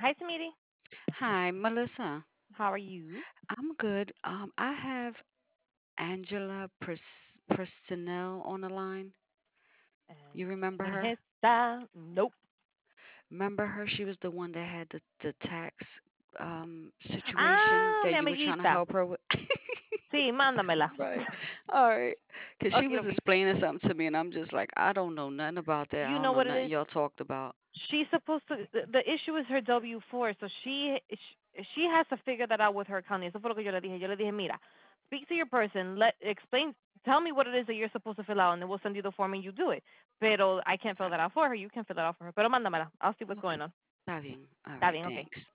Hi, Smitty. Hi, Melissa. How are you? I'm good. I have Angela Pristinell on the line. You remember her? Nope. Remember her? She was the one that had the tax situation Ah, that mi you were trying to amiguita. help her with. Sí, mándamela. Right. All right. Because she Okay, was okay. explaining something to me, and I'm just like, I don't know nothing about that. I You don't know know what it nothing is? y'all talked about. She's supposed to. The issue is her W-4, so she has to figure that out with her county. Eso fue lo que yo le dije. Yo le dije, mira, speak to your person. Explain. Tell me what it is that you're supposed to fill out, and then we'll send you the form and you do it. Pero I can't fill that out for her. You can fill it out for her. Pero mándamela. I'll see what's Okay. going on. Está bien. All Está right. bien, okay. Thanks.